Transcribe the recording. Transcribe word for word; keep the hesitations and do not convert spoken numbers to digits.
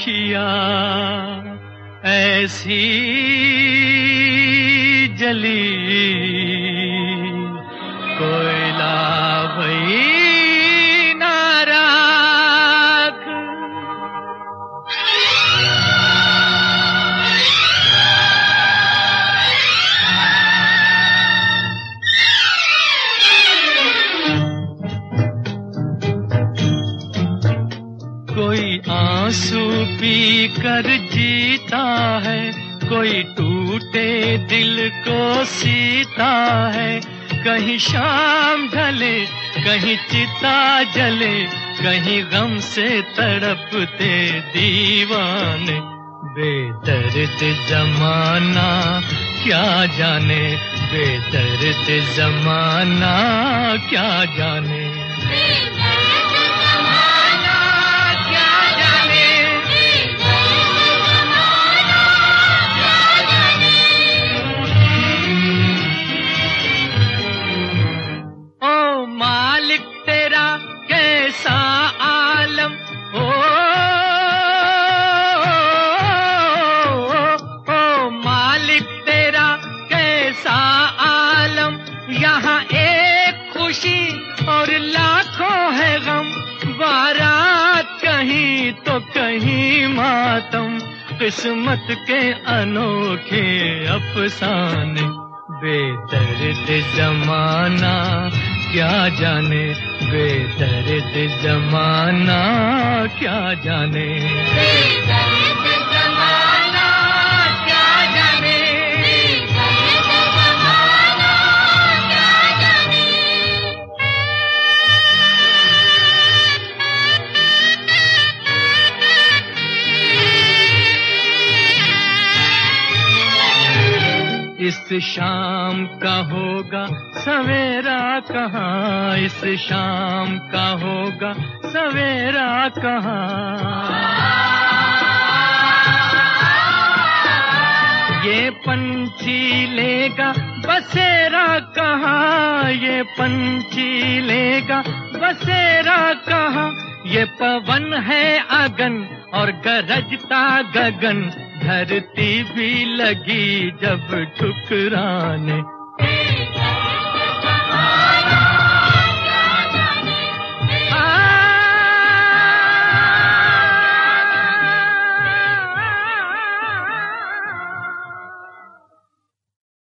आँखिया ऐसी जली, कोयला भई ना राख। कोई आंसू पी कर जीता है, कोई टूटे दिल को सीता है। कहीं शाम ढले, कहीं चिता जले, कहीं गम से तड़पते दीवाने। बेदर्द जमाना क्या जाने, बेदर्द जमाना क्या जाने। कैसा आलम हो, ओ, ओ मालिक तेरा कैसा आलम। यहाँ एक खुशी और लाखों है गम, बारात कहीं तो कहीं मातम। किस्मत के अनोखे अफसाने, बेदर्द जमाना क्या जाने, बेदर्द जमाना क्या जाने। बेदर्द जमाना क्या जाने, बेदर्द जमाना क्या जाने। इस शाम का होगा सवेरा कहाँ, इस शाम का होगा सवेरा कहाँ। ये पंछी लेगा बसेरा कहाँ, ये पंछी लेगा बसेरा कहाँ। ये पवन है अगन और गरजता गगन, धरती भी लगी जब ठुकराने।